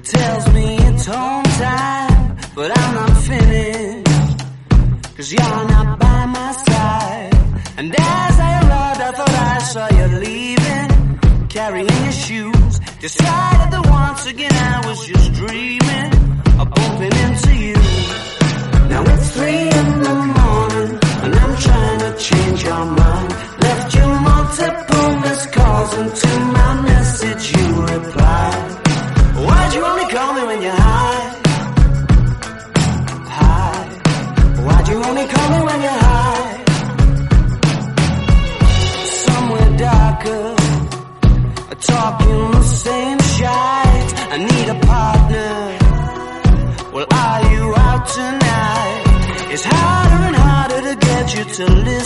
tells me it's home time, but I'm not finished, 'cause you're not by my side. And as I arrived, I thought I saw you leaving, carrying your shoes. Decided that once again I was just dreaming of bumping into you. Now it's 3 in the morning, and I'm trying to change your mind. Left you multiple missed calls, and to my message you replied. Why'd you only call me when you're high? High. Why'd you only call me when you're high? Somewhere darker, talking the same shite. I need a partner. Well, are you out tonight? It's harder and harder to get you to live.